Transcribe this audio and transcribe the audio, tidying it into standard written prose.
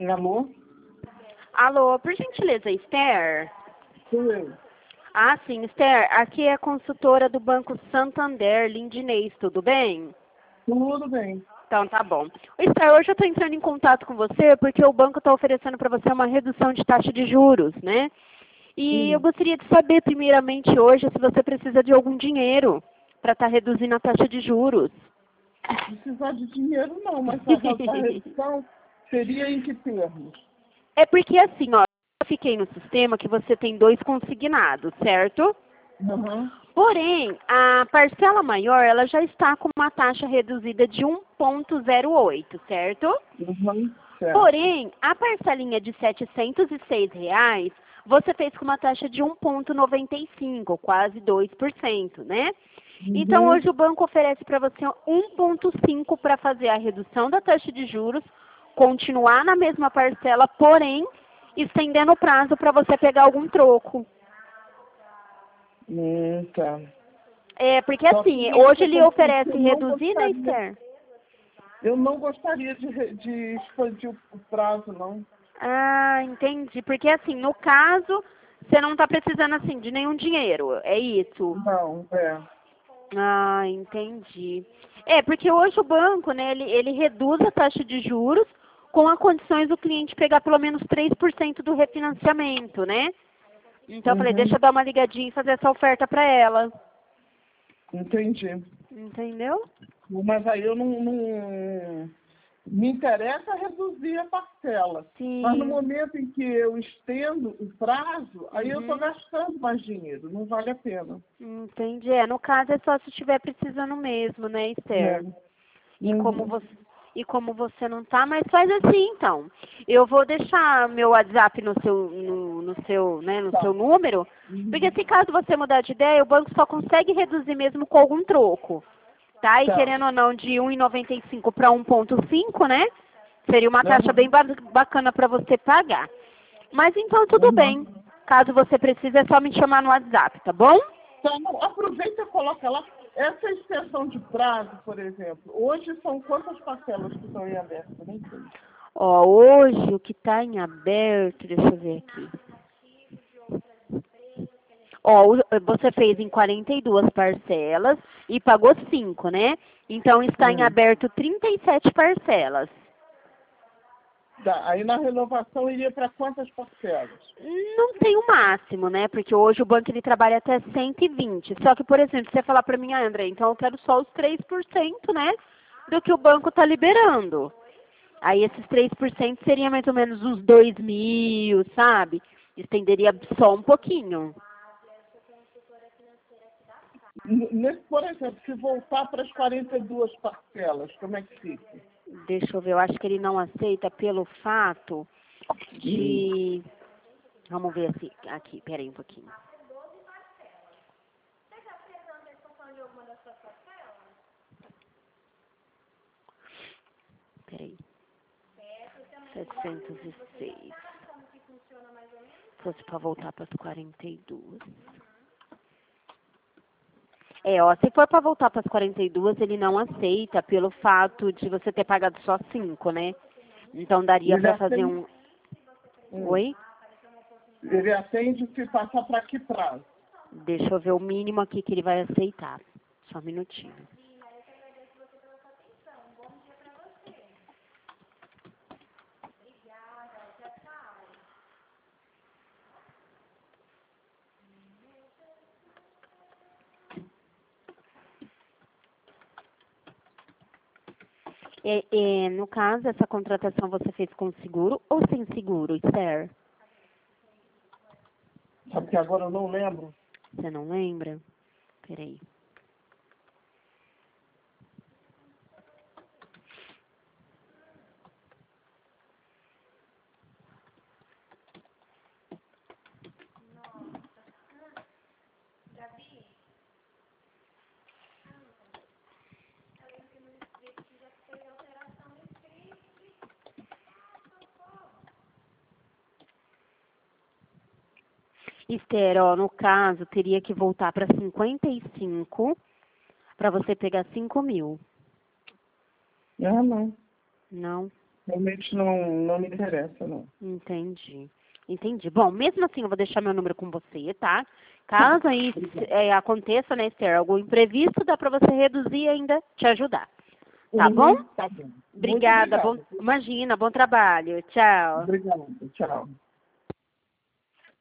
Alô? Alô, por gentileza, Esther? Sou eu. Ah, sim, Esther, aqui é a consultora do Banco Santander, Lindinês, tudo bem? Tudo bem. Então, tá bom. Esther, hoje eu estou entrando em contato com você porque o banco está oferecendo para você uma redução de taxa de juros, né? E eu gostaria de saber, primeiramente, hoje, se você precisa de algum dinheiro para estar reduzindo a taxa de juros. Se precisar de dinheiro, não, mas a redução seria em que termos? É porque, assim, ó, eu fiquei no sistema que você tem 2 consignados, certo? Uhum. Porém, a parcela maior, ela já está com uma taxa reduzida de 1,08, certo? Uhum. Certo. Porém, a parcelinha de R$ 706, você fez com uma taxa de 1,95, quase 2%, né? Então, Uhum. hoje o banco oferece para você 1,5 para fazer a redução da taxa de juros, continuar na mesma parcela, porém, estendendo o prazo para você pegar algum troco. Tá. É, porque Só assim, que hoje ele oferece eu não reduzir, né, gostaria, Esther? eu não gostaria de expandir o prazo, não. Ah, entendi. Porque assim, no caso, você não está precisando assim de nenhum dinheiro, é isso? Não, Ah, entendi. É, porque hoje o banco, né, ele reduz a taxa de juros com as condições do cliente pegar pelo menos 3% do refinanciamento, né? Então eu falei, deixa Uhum. eu dar uma ligadinha e fazer essa oferta para ela. Entendi. Entendeu? Mas aí eu não me interessa reduzir a parcela. Mas no Sim. momento em que eu estendo o prazo, aí eu estou Uhum. gastando mais dinheiro, não vale a pena. Entendi. É, no caso é só se estiver precisando mesmo, né, É. Esther? E como Uhum. você, e como você não tá, mas faz assim então. Eu vou deixar meu WhatsApp no Tá. seu número, porque Uhum. se caso você mudar de ideia, o banco só consegue reduzir mesmo com algum troco. Tá? E Tá. querendo ou não, de 1,95 para 1,5, né? Seria uma taxa bem Uhum. bacana para você pagar. Mas então tudo bem. Uhum. Caso você precise, é só me chamar no WhatsApp, tá bom? Então, aproveita e coloca lá. Essa extensão de prazo, por exemplo, hoje são quantas parcelas que estão em aberto? Nem sei. Ó, hoje o que está em aberto, deixa eu ver aqui. Ó, você fez em 42 parcelas e pagou 5, né? Então está em Hum. aberto 37 parcelas. Tá. Aí na renovação iria para quantas parcelas? Não tem o máximo, né? Porque hoje o banco ele trabalha até 120. Só que, por exemplo, você falar para mim, André, então eu quero só os 3%, né? Do que o banco está liberando. Aí esses 3% seria mais ou menos uns 2.000, sabe? Estenderia só um pouquinho. Por exemplo, se voltar para as 42 parcelas, como é que fica? Deixa eu ver, eu acho que ele não aceita pelo fato de... Vamos ver assim, aqui, peraí um pouquinho. Peraí. 706. Se fosse para voltar para as 42. É, ó, se for para voltar para as 42, ele não aceita pelo fato de você ter pagado só 5, né? Então daria Ele para fazer atende, um... hum, Oi? ele atende se passar para que prazo? Deixa eu ver o mínimo aqui que ele vai aceitar. Só um minutinho. No caso, essa contratação você fez com seguro ou sem seguro, Esther? Sabe que agora eu não lembro. Você não lembra? Peraí. Esther, ó, no caso, teria que voltar para 55 para você pegar 5.000. Ah, não. Não? Realmente não me interessa, não. Entendi. Entendi. Bom, mesmo assim, eu vou deixar meu número com você, tá? Caso aí aconteça, né, Esther, algum imprevisto, dá para você reduzir e ainda te ajudar. Tá bom? Tá bom. Obrigada. Imagina, bom trabalho. Tchau. Obrigada. Tchau.